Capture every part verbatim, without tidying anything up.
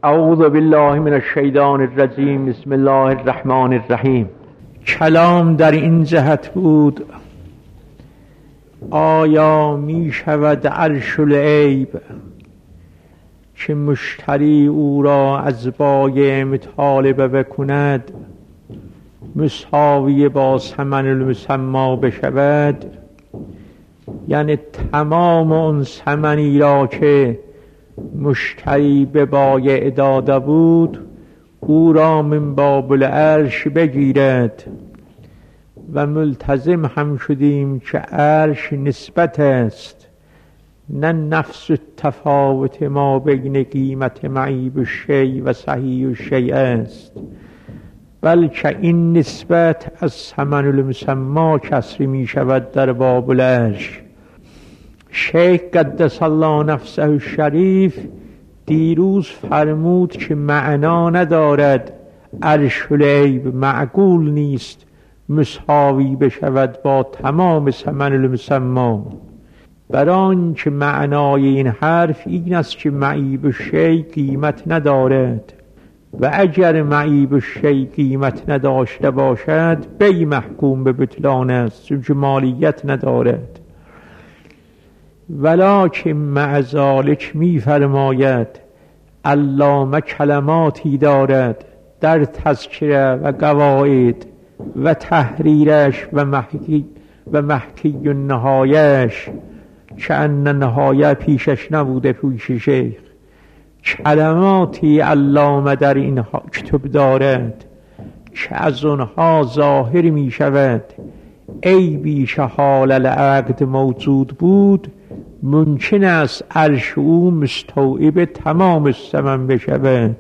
اعوذ بالله من الشیطان الرجیم. بسم الله الرحمن الرحیم. کلام در این جهت بود: آیا می شود عرش العیب که مشتری او را از بایع مطالبه بکند مساوی با ثمن المسمی بشود؟ یعنی تمام اون ثمنی را که مشتری به بایع داده بود او را من باب العرش بگیرد. و ملتزم هم شدیم که عرش نسبت است، نه نفس تفاوت ما بین قیمت معیب الشیء و صحیح الشیء است، بلکه این نسبت از ثمن المسمی کسری می شود در باب العرش. شیخ قدس الله نفسه الشریف دیروز فرمود که معنا ندارد عرش العیب معقول نیست مساوی بشود با تمام ثمن المسمی، برای آنکه معنای این حرف این است که معیب الشیء قیمت ندارد و اگر معیب الشیء قیمت نداشته باشد بی محکوم به بطلان است چون که مالیت ندارد. ولکن مع ذلک می فرماید علامه کلماتی دارد در تذکره و قواعد و تحریرش و محکی و محکی النهایش که ان نهایه پیشش نبوده پیش شیخ. کلماتی علامه در این کتب دارد که از اونها ظاهر می شود عیبی که حال العقد موجود بود ممکن است عرش او مستوعب تمام ثمن بشود.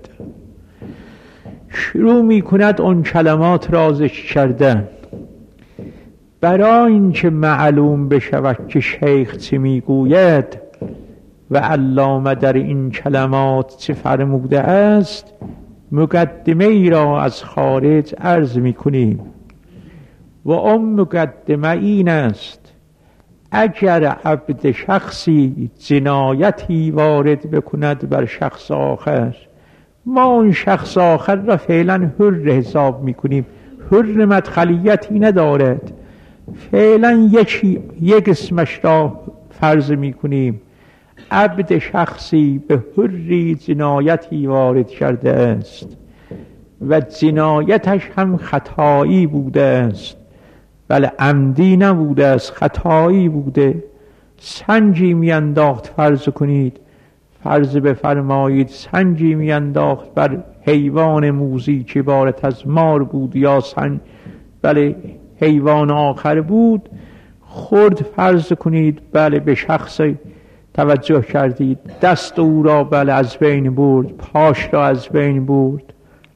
شروع می کند اون کلمات را ذکر کردن برای اینکه معلوم بشود که شیخ چه می گوید و علامه در این کلمات چه فرموده است. مقدمه ای را از خارج عرض می کنیم و اون مقدمه این است: اگر عبد شخصی جنایتی وارد بکند بر شخص آخر، ما اون شخص آخر را فعلا حر حساب میکنیم، حر مدخلیتی ندارد، فعلا یکی یک اسمش را فرض میکنیم. عبد شخصی به حری جنایتی وارد کرده است و جنایتش هم خطایی بوده است، بله عمدی نبوده است، خطایی بوده. سنجی میانداخت، فرض کنید، فرض بفرمایید سنجی میانداخت بر حیوان موذی که عبارت از مار بود یا سنج بله حیوان آخر بود، خورد، فرض کنید، بله به شخص توجه کردید، دست او را بله از بین برد، پاش را از بین برد.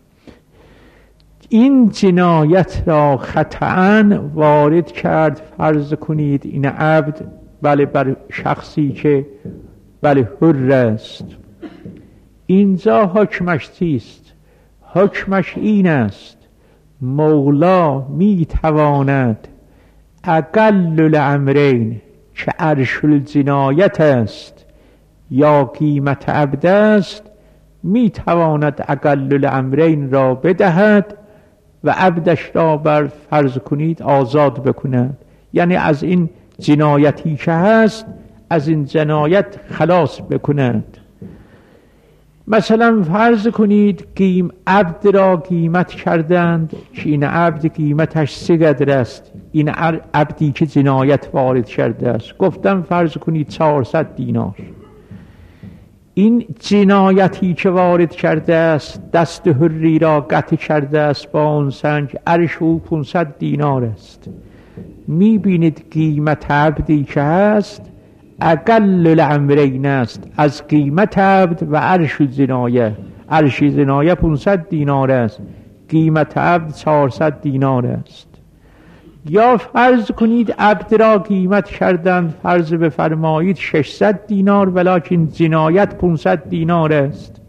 این جنایت را خطأً وارد کرد، فرض کنید این عبد بله بر شخصی که بله حر است. اینجا حکمش چیست؟ حکمش این است: مولا می تواند اقل الامرین که عرش الجنایت است یا قیمت عبد است، می تواند اقل الامرین را بدهد و عبدش را بر فرض کنید آزاد بکند، یعنی از این جنایتی که هست از این جنایت خلاص بکند. مثلا فرض کنید قیم عبد را قیمت کردند که این عبد قیمتش سه قدر است، این عبدی که جنایت وارد کرده است گفتم فرض کنید چهارصد دینار. این جنایتی که وارد کرده است دست حری را قطع کرده است با اون سنج، عرش او پانصد دینار است. میبینید قیمت عبدی که هست اقل الامرین است از قیمت عبد و عرش جنایه. عرش جنایه پانصد دینار است، قیمت عبد چهارصد دینار است. یا فرض کنید عبد را قیمت کردند، فرض بفرمایید ششصد دینار، ولکن جنایت پانصد دینار است.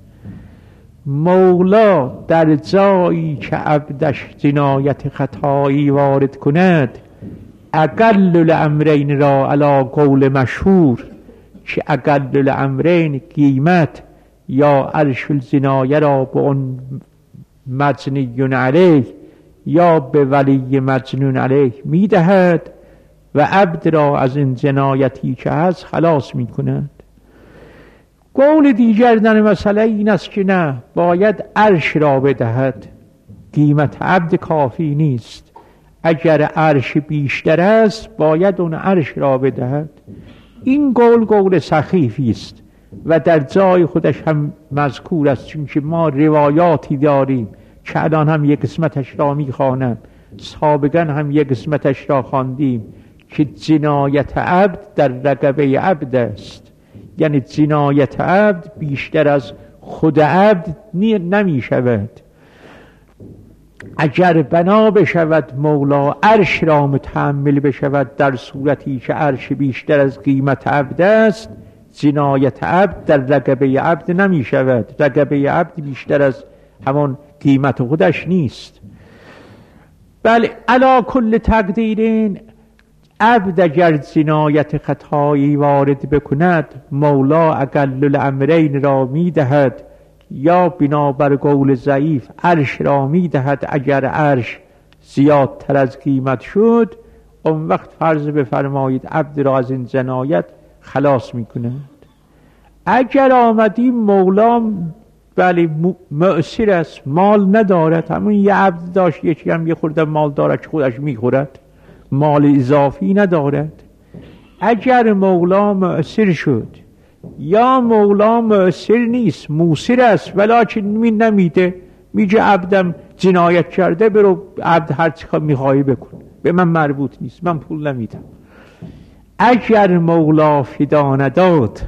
مولا در جایی که عبدش جنایت خطایی وارد کند اقل الامرین را علی قول مشهور که اقل الامرین قیمت یا عرش الجنایه را به اون مجنی علیه یا به ولی مجنون علیه میدهد و عبد را از این جنایتی که هست خلاص میکند. قول دیگر در مسئله این است که نه، باید عرش را بدهد. قیمت عبد کافی نیست، اگر عرش بیشتر است باید اون عرش را بدهد. این قول قول سخیفی است و در جای خودش هم مذکور است، چون که ما روایاتی داریم که الان هم یک قسمتش را میخوانم، سابقا هم یک قسمتش را خواندیم که جنایت عبد در رقبه عبد است. یعنی جنایت عبد بیشتر از خود عبد نمی شود. اگر بنا بشود مولا عرش را متحمل بشود در صورتی که عرش بیشتر از قیمت عبد است، جنایت عبد در رقبه عبد نمی شود. رقبه عبد بیشتر از همان قیمت خودش نیست. بله، علا کل تقدیرین عبد اگر جنایت خطایی وارد بکند، مولا اقل الامرین را میدهد، یا بنابر قول ضعیف عرش را میدهد. اگر عرش زیادتر از قیمت شد، اون وقت فرض بفرمایید عبد را از این جنایت خلاص میکند. اگر آمدیم مولا بله معسر است، مال ندارد، همون یه عبد داشت، یکی هم یه خورده مال دارد که خودش میخورد، مال اضافی ندارد. اگر مولا معسر شد یا مولا معسر نیست، موسر است ولیکن می نمیده، میگه عبدم جنایت کرده، برو عبد هر چی میخوای بکن، به من مربوط نیست، من پول نمیدم. اگر مولا فدا نداد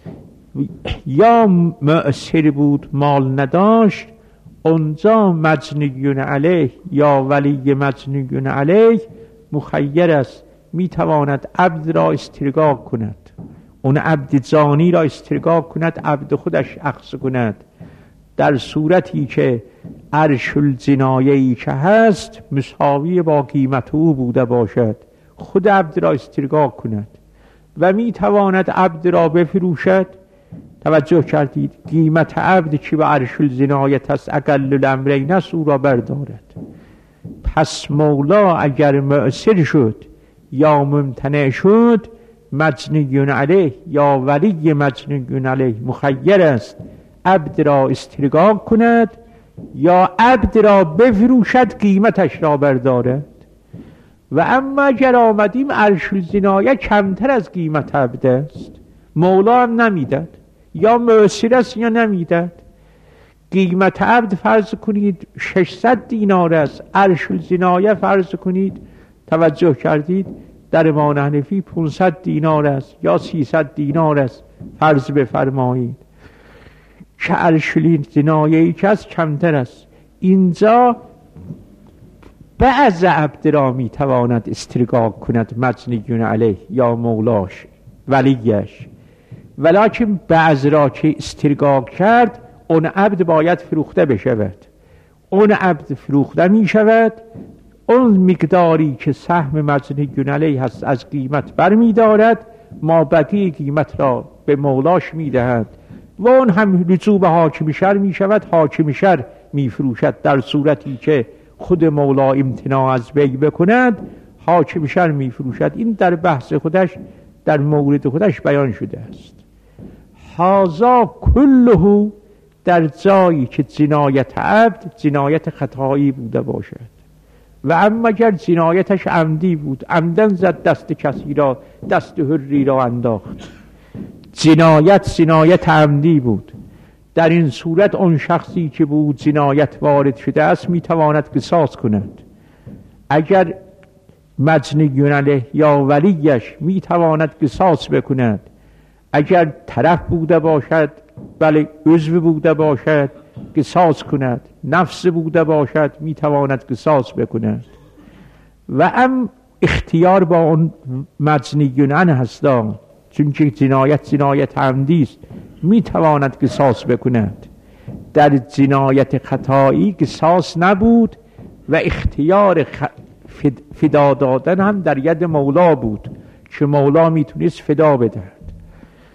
یا معسر بود مال نداشت، اونجا مجنیون علیه یا ولی مجنیون علیه مخیر است، میتواند عبد را استرگاع کند، اون عبد جانی را استرگاع کند، عبد خودش اخذ کند، در صورتی که عرش الجنایه‌ای که هست مساوی با قیمت او بوده باشد، خود عبد را استرگاع کند و میتواند عبد را بفروشد. توجه کردید؟ قیمت عبد که به عرش الجنایت است، اقل الامرین است، او را بردارد. پس مولا اگر معسر شد یا ممتنع شد، مجنیون علیه یا ولی مجنیون علیه مخیر است، عبد را استرگاع کند یا عبد را بفروشد، قیمتش را بردارد. و اما اگر آمدیم عرش الجنایه کمتر از قیمت عبد است، مولا هم نمیداد، یا معسر است یا نمیداد. قیمت عبد فرض کنید ششصد دینار است، عرش الجنایه فرض کنید، توجه کردید، در امام حنفی پانصد دینار است یا سیصد دینار است، فرض بفرمایید که عرش الجنایه‌ای که است کمتر است. اینجا بعض عبد را میتواند استرگاع کند مجنیون علیه یا مولاش ولیش، ولیکن بعض را که استرگاع کرد، اون عبد باید فروخته بشود. اون عبد فروخته می شود، اون مقداری که سهم مجنیون علیه هست از قیمت بر می دارد، ما بقیه قیمت را به مولاش می دهد و اون هم رجوع به حاکم شهر می شود، حاکم شهر می فروشد. در صورتی که خود مولا امتناع از بی بکند، حاکم شهر می فروشد. این در بحث خودش، در مورد خودش بیان شده است. هذا کله در جایی که جنایت عبد جنایت خطایی بوده باشد، و اما اگر جنایتش عمدی بود، عمدن زد دست کسی را، دست حری را انداخت، جنایت جنایت عمدی بود، در این صورت اون شخصی که بود جنایت وارد شده است میتواند قصاص کند. اگر مجنیون علیه یا ولیش میتواند قصاص بکند. اگر طرف بوده باشد، بله عضو بوده باشد، قصاص کند. نفس بوده باشد، میتواند قصاص بکند. و ام اختیار با اون مجنیون عنه هستان، چون که جنایت جنایت عمدی است، میتواند قصاص بکند. در جنایت خطایی قصاص نبود و اختیار فدا دادن هم در ید مولا بود که مولا میتونست فدا بدهد.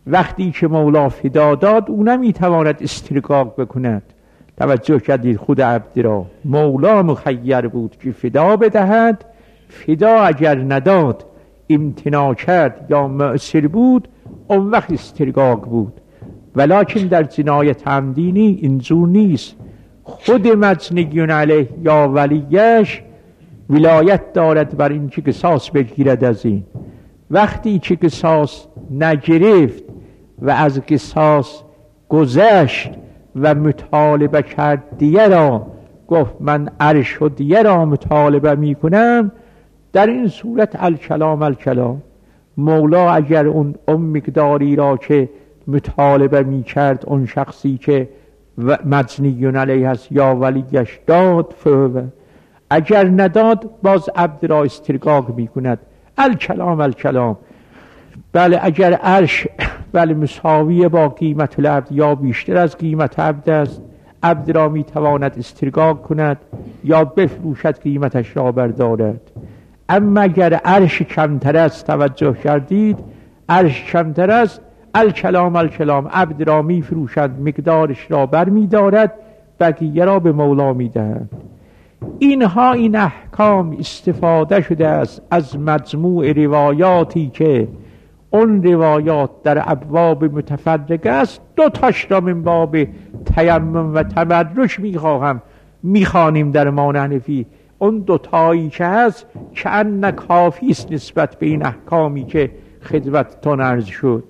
وقتی که مولا فدا داد او نمیتواند استرقاق بکند. توجه کردید خود عبد را، مولا مخیر بود که فدا بدهد، فدا اگر نداد امتناع کرد یا معسر بود اون وقت استرقاق بود. ولکن در جنایت عمدی اینجور نیست. خود مجنیون علیه یا ولیش ولایت دارد بر این که قصاص بگیرد از این. وقتی که قصاص نگرفت و از قصاص گذشت و مطالبه کرد دیه را، گفت من عرش و دیه را مطالبه می کنم، در این صورت الکلام الکلام. مولا اگر اون اون مقداری را که مطالبه می کرد اون شخصی که مجنیون علیه است یا ولیش داد، فهو. اگر نداد باز عبد را استرقاق می کند. الکلام الکلام. بله اگر عرش بله مساوی با قیمت العبد یا بیشتر از قیمت عبد است، عبد را می تواند استرقاق کند یا بفروشد قیمتش را بردارد. اما اگر عرش کمتر است، توجه کردید، عرش کمتر است، الکلام الکلام، عبد را می فروشد، مقدارش را بر می دارد، بقیه را به مولا می دهد. اینها این احکام استفاده شده است از مجموع روایاتی که اون روایات در ابواب متفرقه است. دو تاش را من باب تیمم و تبرک میخواهم میخوانیم در ما حنفی. اون دو تایی که هست که ان کافی است نسبت به این احکامی که خدمتتون عرض شد.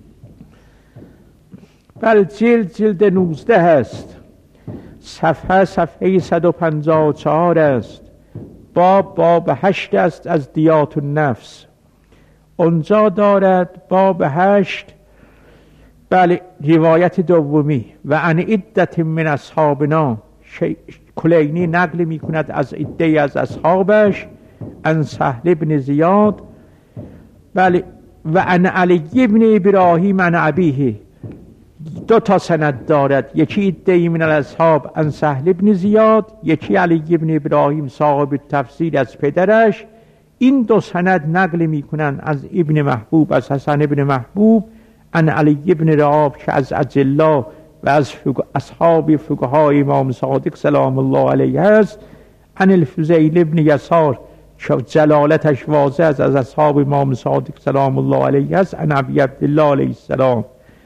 بل جلد جلد نوزده هست، صفحه صفحه صد و پنجاه و چهار است، باب باب هشت است از دیات النفس. اونجا دارد باب هشت، بله روایت دومی، و عن عدت من اصحابنا، کلینی نقل می کند از عده از اصحابش، عن سهل بن زیاد، بله، و عن علی بن ابراهیم عن ابیه. دو تا سند دارد، یکی عده من الاصحاب عن سهل بن زیاد، یکی علی بن ابراهیم صاحب تفسیر از پدرش. این دو سند نقل می کنند از ابن محبوب، از حسن ابن محبوب، عن علی ابن رعاب که از اجلا و از اصحاب فقهای امام صادق سلام الله علیه است، عن الفضیل ابن یسار که جلالتش واضح است از اصحاب امام صادق سلام الله علیه است، عن ابی عبدالله علیه السلام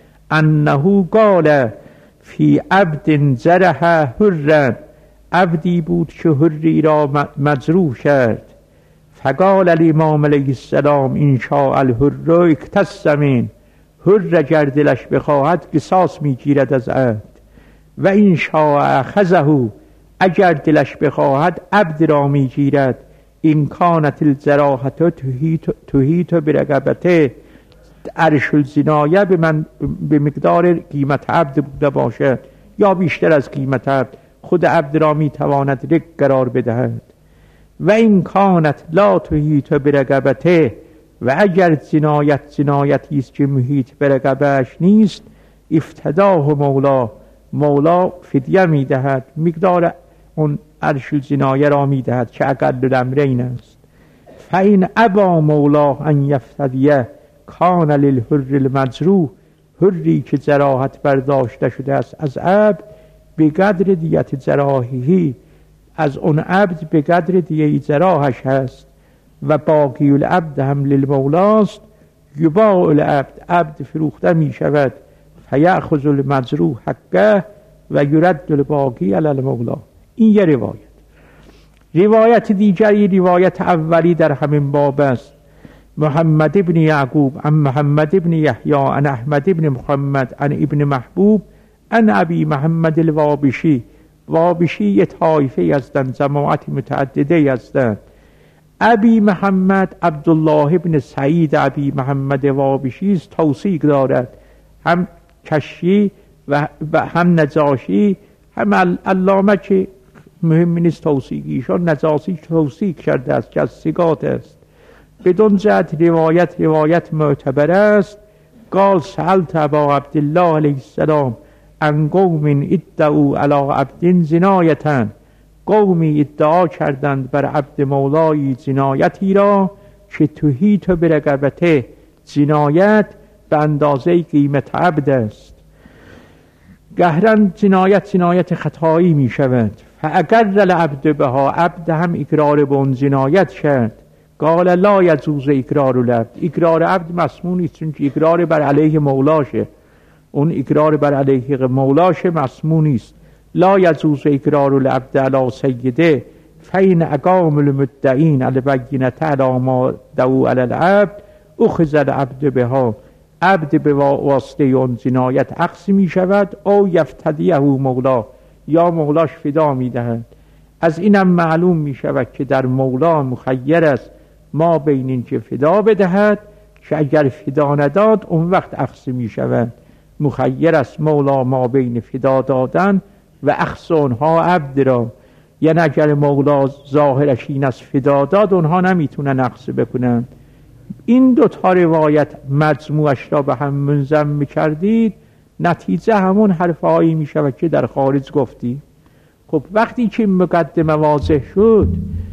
انه قال فی عبد جرح حرا، عبدی بود که حری را مجروح کرد. فقال الامام علیه السلام ان شاء الحر اکتس من، حر اگر دلش بخواهد قصاص میگیرد از عبد، و ان شاء اخذه، اگر دلش بخواهد عبد را میگیرد. این کانت الجراحة تحیط برقبته، عرش الجنایه به من به مقدار قیمت عبد بوده باشد یا بیشتر از قیمت عبد، خود عبد را میتواند رق قرار بدهد. و این کانت لا تحیط برقبته، و اگر جنایت جنایتی است که محیط برقبهش نیست، افتداه مولا، مولا فدیه میدهد، مقدار اون عرش الجنایه را میدهد که اقل الامرین است. فین ابا مولا ان یفتدیه کان للحر المجروح، حری که جراحت برداشته شده است از عبد، به قدر دیت جراحی، از اون عبد به قدر دیه جراحش هست. و باقی العبد هم للمولاست، یباع العبد، عبد فروخته می شود، فیأخذ المجروح حقه و یرد الباقی علی المولا. این یه روایت. روایت دیگری، روایت اولی در همین باب است، محمد ابن یعقوب عن محمد ابن یحیی عن احمد ابن محمد عن ابن محبوب عن ابی محمد الوابشی. وابشی یه طایفه هستند، جماعت متعدده هستند. ابی محمد عبدالله ابن سعید ابی محمد وابشی است، توثیق دارد، هم کشی و هم نجاشی، هم علامه که مهم نیست توثیقیشان، نجاشی توثیق کرده است که از ثقات است. بدون جهت روایت روایت معتبر است. قال سألت ابا عبدالله علیه السلام عن قوم ادعوا علی عبد جنایة، قومی ادعا کردند بر عبد مولای جنایتی را که تحیط برقبته، جنایت به اندازه قیمت عبد است. گهرن جنایت جنایت خطایی می شود. فاگر العبد بها، عبد هم اقرار به اون جنایت کرد. قال لا یجوز اقرار العبد، اقرار عبد مسمون نیست، چون اقرار بر علیه مولاشه، اون اقرار بر علیه مولاشه مسمون نیست. لا یجوز اقرار العبد علی سیده فین اقام المدعین علی بینته علی ما دعو علی العبد اخذ العبد بها، عبد به واسطه اون جنایت اخذ می شود. او یفتدیه مولا، یا مولاش فدا می دهد. از اینم معلوم می شود که در مولا مخیر است ما بین این که فدا بدهد، که اگر فدا نداد اون وقت اخذ می شود. مخیر است مولا ما بین فدا دادن و اخذ اونها عبد را، یعنی اگر مولا ظاهرش این است فدا داد اونها نمیتونن اخذ بکنن. این دو تا روایت مجموعش را به هم منضم میکردید، نتیجه همون حرفهایی میشود که در خارج گفتی. خب وقتی که مقدمه واضح شد،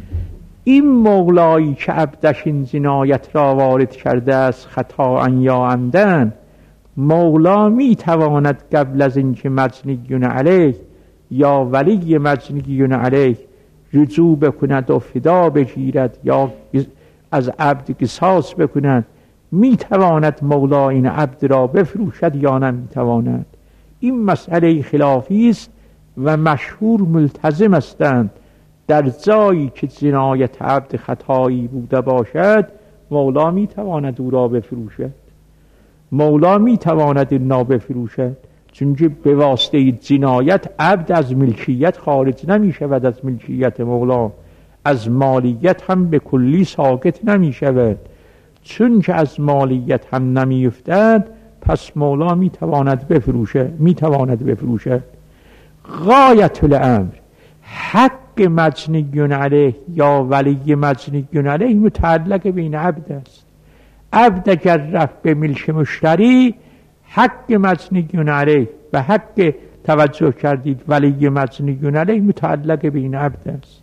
این مولایی که عبدش این جنایت را وارد کرده است خطاء یا عمدن، مولا میتواند قبل از اینکه مجنیون علیه یا ولی مجنیون علیه رجوع بکند و فدا بگیرد یا از عبد قصاص بکند، میتواند مولا این عبد را بفروشد یا نمیتواند. این مسئله خلافی است و مشهور ملتزم هستند در جایی که جنایت عبد خطایی بوده باشد مولا میتواند او را بفروشد، مولا میتواند این را بفروشد، چون به واسطه جنایت عبد از ملکیت خارج نمی شود، از ملکیت مولا، از مالیت هم به کلی ساکت نمی شود. چون که از مالیت هم نمی افتد پس مولا می تواند بفروشه، می تواند بفروشه. غایت الامر حق مجنیون علیه یا ولی مجنیون علیه متعلق به این عبد است. عبد اگر رفت به ملک مشتری، حق مجنیون علیه و حق توجه کردید ولی مجنیون علیه متعلق به این عبد است.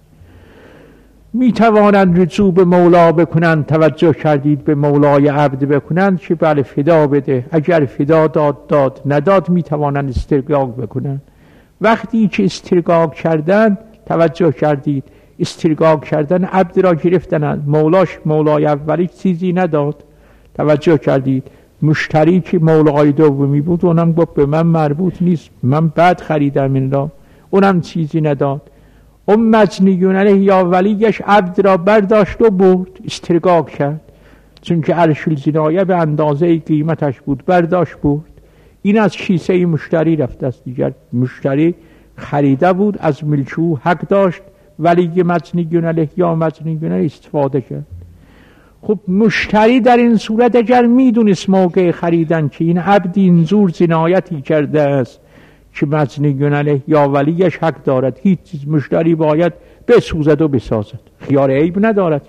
می توانند رجوع به مولا بکنند، توجه کردید به مولای عبد بکنند که بله فدا بده، اگر فدا داد داد، نداد می توانند استرقاق بکنند. وقتی که استرقاق کردند، توجه کردید استرقاق کردن عبد را گرفتند، مولاش مولای اولی چیزی نداد، توجه کردید. مشتری که مولای دومی بود اونم گفت به من مربوط نیست، من بعد خریدم این را، اونم چیزی نداد. اون مجنیون علیه یا ولیش عبد را برداشت و برد، استرقاق کرد، چون که عرش الجنایه به اندازه قیمتش بود، برداشت برد. این از کیسه مشتری رفته است، دیگر مشتری خریده بود، از ملکو حق داشت، ولی مجنیون علیه یا مجنیون علیه استفاده کرد. خب مشتری در این صورت اگر میدونست موقع خریدن که این عبد اینجور جنایتی کرده است که مجنیون علیه یا ولیش حق دارد، هیچ چیز مشتری باید بسوزد و بسازد، خیار عیب ندارد.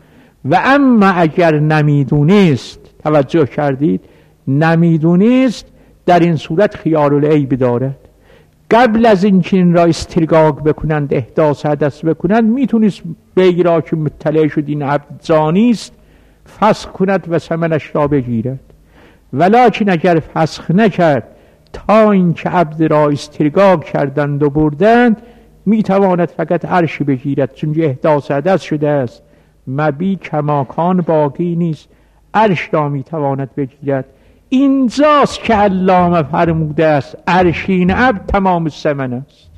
و اما اگر نمیدونست، توجه کردید، نمیدونست، در این صورت خیار العیب دارد. قبل از اینکه این را استرقاق بکنند، احداث حدث بکنند، میتونست بگی را که مطلع شد این عبد زانی است فسخ کند و ثمنش را بگیرد. ولکن اگر فسخ نکرد تا اینکه عبد را استرقاق کردند و بردند، میتواند فقط عرش بگیرد، چون احداث حدث شده است، مبی کماکان باقی نیست، عرش را میتواند بگیرد. اینجاست که علامه فرموده است عرشین عبد تمام الثمن است.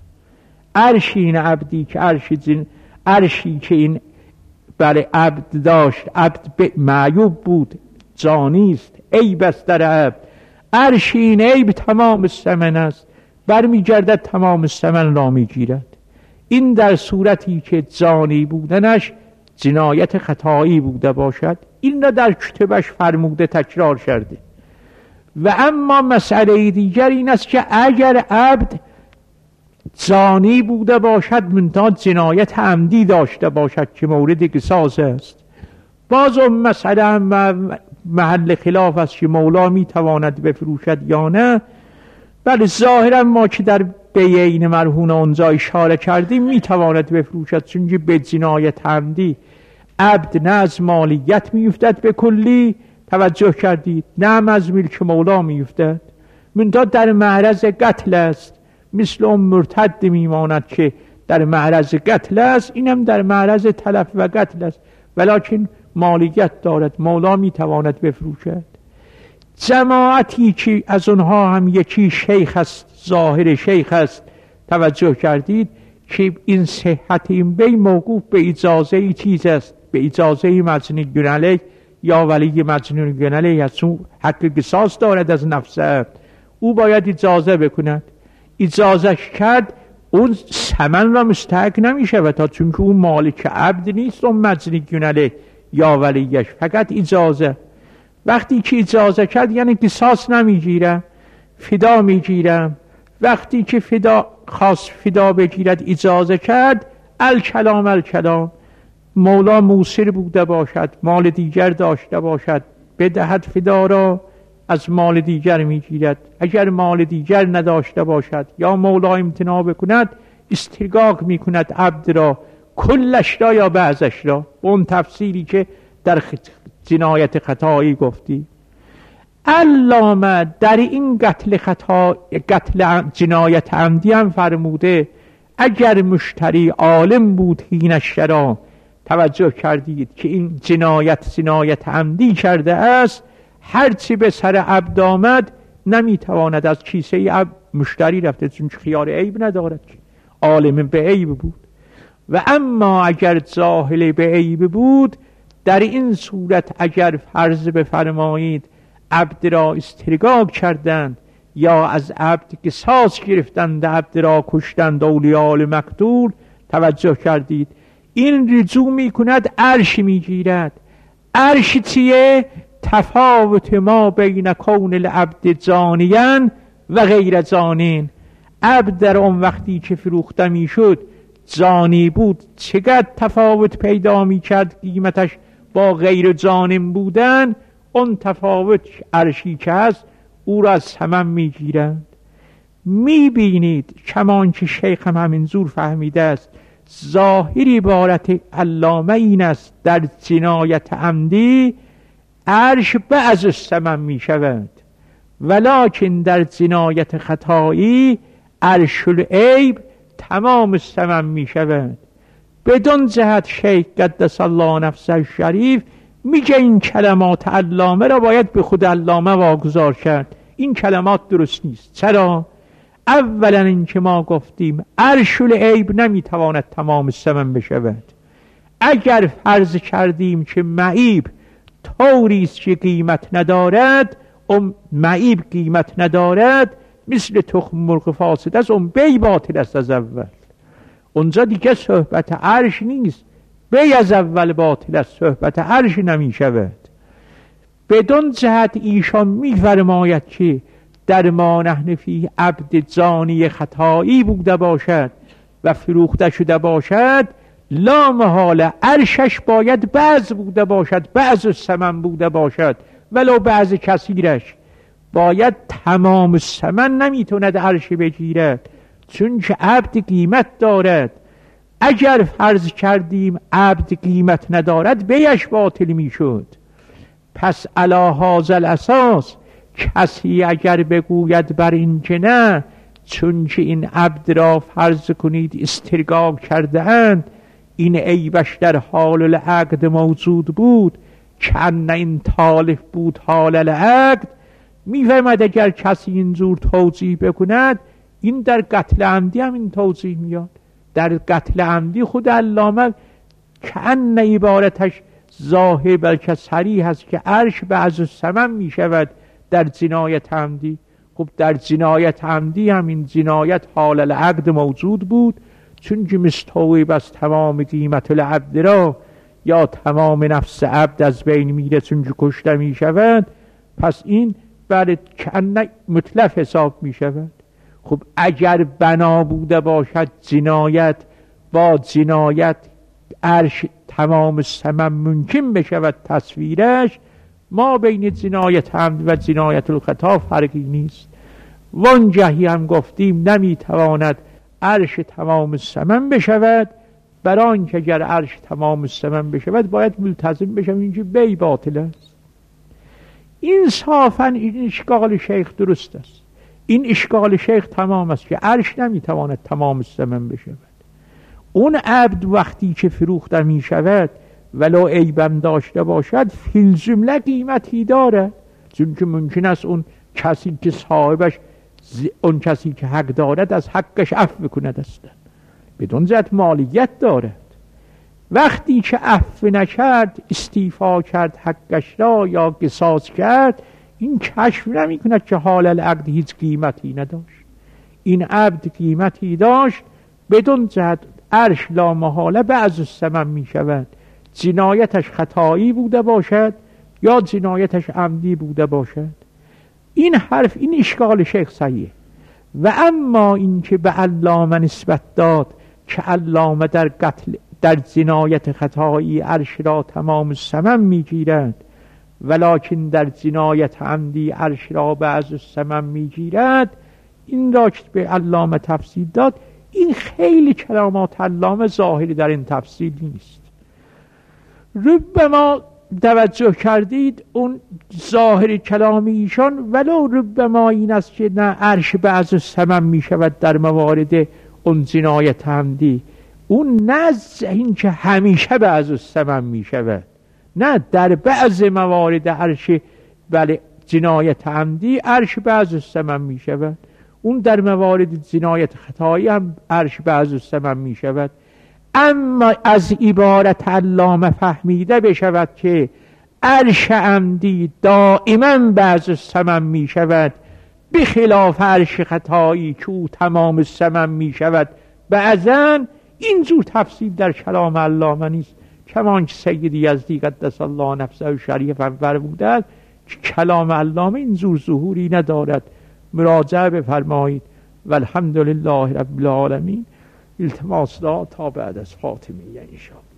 عرشین عبدی که عرش جن... عرشی که این برای عبد داشت، عبد معیوب بود، جانی است، عیب است در عبد، عرشین عیب تمام الثمن است، برمیگردد تمام الثمن را میگیرد. این در صورتی که جانی بودنش جنایت خطایی بوده باشد. این را در کتبش فرموده، تکرار کرده. و اما مسئله دیگر این است که اگر عبد زانی بوده باشد منتها جنایت عمدی داشته باشد که مورد قصاص است، باز اون مسئله هم محل خلاف است که مولا میتواند بفروشد یا نه. بله ظاهرا ما که در بیعین مرهون اونجا اشاره کردیم میتواند بفروشد، چون که به جنایت عمدی عبد نه از مالیت میفتد به کلی، توجه کردید؟ نعم از ملک مولا میفتد، منتها در معرض قتل است، مثل اون مرتد میماند که در معرض قتل است، اینم در معرض تلف و قتل است، ولکن مالیت دارد، مولا میتواند بفروشد. جماعتی که از اونها هم یکی شیخ است، ظاهر شیخ است، توجه کردید که این صحت این بی موقوف به اجازه ای چیز است، به اجازه مجنون علیه یا ولی مجنون علیه است، او حق قصاص دارد از نفسه، او باید اجازه بکند. اجازه کرد اون ثمن را مستحق نمیشه و تا چون که اون مالک عبد نیست، اون مجنون علیه یا ولیش، فقط اجازه. وقتی که اجازه کرد یعنی قصاص نمیگیرم، فدا میگیرم. وقتی که فدا خاص فدا بگیرد اجازه کرد، الکلام الکلام، مولا موسر بوده باشد، مال دیگر داشته باشد، بدهد فدا را، از مال دیگر میگیرد. اگر مال دیگر نداشته باشد یا مولا امتناع بکند، استرقاق میکند عبد را، کلش را یا بعضش را، اون تفصیلی که در جنایت خطایی گفتی. علامه در این قتل خطا، قتل جنایت عمدی هم فرموده اگر مشتری عالم بود حین اشتری، توجه کردید که این جنایت جنایت عمدی کرده است، هرچی به سر عبد آمد نمیتواند از کیسه عبد مشتری رفته، چون خیار عیب ندارد، عالم به عیب بود. و اما اگر جاهل به عیب بود، در این صورت اگر فرض بفرمایید عبد را استرقاق کردند یا از عبد قصاص گرفتند، عبد را کشتند اولیاء مقتول، توجه کردید این رجوع می کند، عرش می گیرد. عرش چیه؟ تفاوت ما بین کون العبد جانیان و غیر جانین. عبد در اون وقتی که فروخته می شد جانی بود، چقدر تفاوت پیدا می کرد قیمتش با غیر جانین بودن، اون تفاوت عرشی که هست او را از ثمن می گیرند. می بینید کمان که شیخ هم همین زور فهمیده است، ظاهری عبارت علامه این است در جنایت عمدی عرش بعض ثمن می شود، ولکن در جنایت خطایی عرش العیب تمام ثمن می شود. بدون جهت شیخ قدس الله نفسه شریف میگه این کلمات علامه را باید به خود علامه واگذار کرد، این کلمات درست نیست. چرا؟ اولا این که ما گفتیم عرش العیب نمیتواند تمام ثمن بشود. اگر فرض کردیم که معیب طوریست که قیمت ندارد، اون معیب قیمت ندارد، مثل تخم مرغ فاسد است، اون بی باطل است از اول. اونجا دیگه صحبت عرش نیست، بی از اول باطل است، صحبت عرش نمی شود. بدون جهت ایشان می فرماید که در ما نحن فی عبد جانی خطایی بوده باشد و فروخته شده باشد، لا محاله عرشش باید بعض بوده باشد، بعض ثمن بوده باشد، ولو بعض کثیرش. باید تمام ثمن نمیتوند عرش بگیرد، چون که عبد قیمت دارد. اگر فرض کردیم عبد قیمت ندارد، بیش باطل میشد. پس علی هذا الاساس کسی اگر بگوید بر این که نه، چون که این عبد را فرض کنید استرقاق کرده اند، این عیبش در حال العقد موجود بود، که ان این تالف بود حال العقد، میفهمد اگر کسی اینجور توضیح بکند، این در قتل عمدی هم این توضیح میاد. در قتل عمدی خود علامه که ان عبارتش ظاهر بلکه صریح هست که عرش بعض ثمن میشود در جنایت عمدی. خب در جنایت عمدی همین جنایت حال العقد موجود بود، چون که مستوعب از تمام قیمت العبد را یا تمام نفس عبد از بین میره، چون که کشته میشود، پس این برای کنه مطلق حساب میشود. خب اگر بنا بوده باشد جنایت با جنایت عرش تمام ثمن ممکن بشود تصویرش، ما بین جنایت عمد و جنایت الخطا فرقی نیست. وانجهی هم گفتیم نمیتواند عرش تمام ثمن بشود، برای آنکه اگر عرش تمام ثمن بشود باید ملتزم بشم اینکه بی باطل است. انصافا این اشکال شیخ درست است. این اشکال شیخ تمام است که عرش نمیتواند تمام الزمن بشود. اون عبد وقتی که فروخته می شود ولو عیبم داشته باشد فی الجمله قیمتی داره، چون که ممکن است اون کسی که صاحبش اون کسی که حق دارد از حقش عفو کند است، بدون زد مالیت دارد. وقتی که عفو نکرد، استیفا کرد حقش را یا قصاص کرد، این کشف نمی کند که حال العقد هیچ قیمتی نداشت. این عبد قیمتی داشت، بدون زد عرش لا محاله بعض الثمن می شود. جنایتش خطایی بوده باشد یا جنایتش عمدی بوده باشد. این حرف، این اشکال شیخ صحیح. و اما این که به علامه نسبت داد که علامه در قتل در جنایت خطایی عرش را تمام الثمن میگیرد، ولکن در جنایت عمدی عرش را بعض الثمن میگیرد، این را که به علامه تفصیل داد، این خیلی کلامات علامه ظاهری در این تفصیل نیست. ربما توجه کردید اون ظاهر کلام ایشان ولو ربما این است که نه عرش بعض الثمن می شود در موارد اون جنایت عمدی، اون نه این که همیشه بعض الثمن می شود، نه در بعض موارد عرش بله جنایت عمدی عرش بعض الثمن می شود، اون در موارد جنایت خطایی هم عرش بعض الثمن می شود. اما از عبارت علامه فهمیده بشود که عرش عمدی دائما بعض الثمن می شود، بخلاف عرش خطایی که او تمام الثمن می شود بعضا، اینجور تفسیر در کلام علامه نیست. کمان که سید یزدی قدس الله نفسه شریف فرموده است که کلام علامه اینجور ظهوری ندارد. مراجعه بفرمایید. و الحمدلله رب العالمین. التماس دعا تا بعد از خاتمیه انشاءالله.